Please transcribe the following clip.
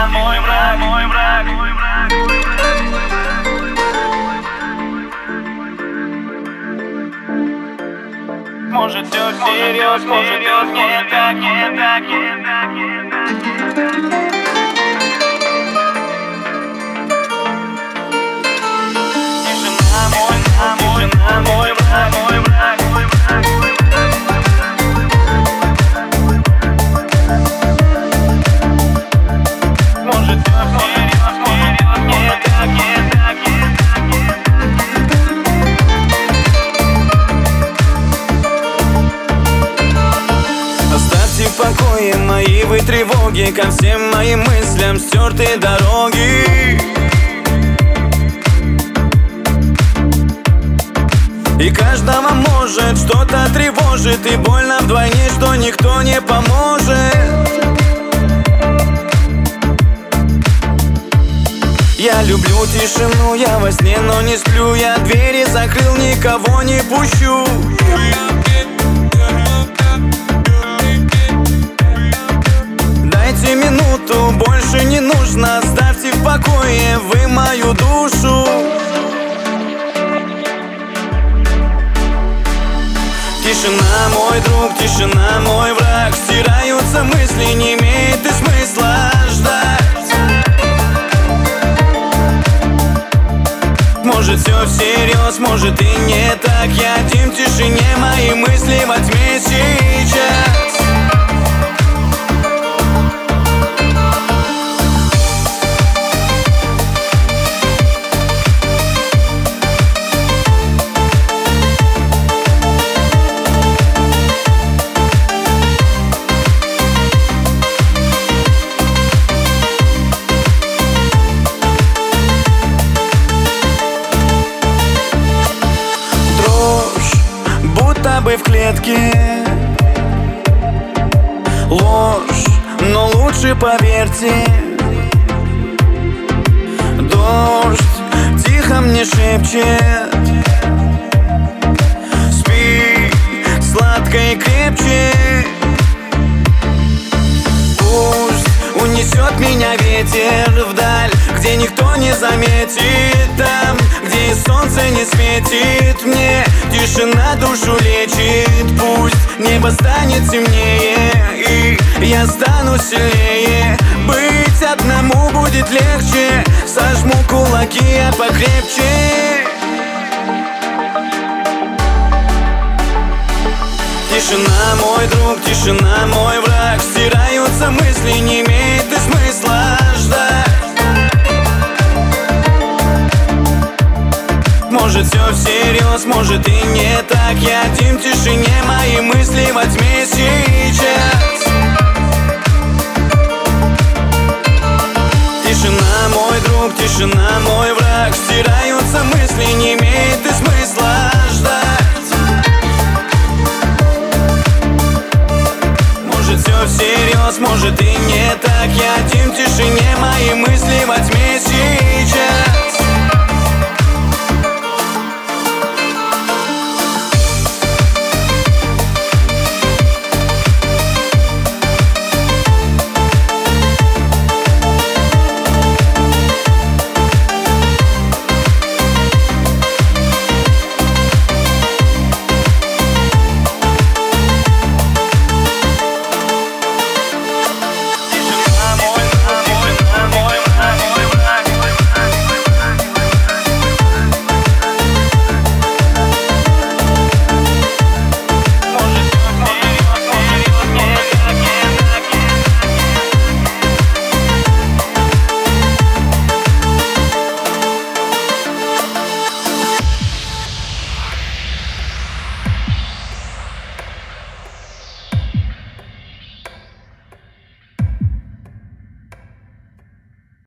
Тишина мой враг, мой враг. Может все всерьез, может все не так, не так, не так, не так. Тишина мой враг, мой враг, мой враг. Может все всерьез, не так, не так, не так, не так. Оставьте в покое мои вы тревоги, ко всем моим мыслям стертые дороги. И каждого может что-то тревожит, и больно вдвойне, что никто не поможет. Я люблю тишину, я во сне, но не сплю. Я двери закрыл, никого не пущу. Дайте минуту, больше не нужно. Оставьте в покое вы мою душу. Тишина мой друг, тишина мой враг. Стираются мысли, не имеет и смысла ждать. Может все всерьез, может и не так. Я один в тишине, мои мысли во тьме сейчас. В клетке ложь, но лучше поверьте. Дождь тихо мне шепчет: спи сладко и крепче. Пусть унесет меня ветер вдаль, где никто не заметит, там, где и солнце не светит. Мне тишина душу лечит. Пусть небо станет темнее, и я стану сильнее. Быть одному будет легче. Сожму кулаки я покрепче. Тишина мой друг, тишина мой враг. Стираются мысли, не имеет и смысла ждать. Может все всерьез, может и не так. Я один в тишине, мои мысли во тьме сейчас. Тишина мой друг, тишина мой враг. Стираются мысли, не имеет и смысла ждать. Может все всерьез, может и не так. Я один в тишине, мои мысли во тьме сейчас.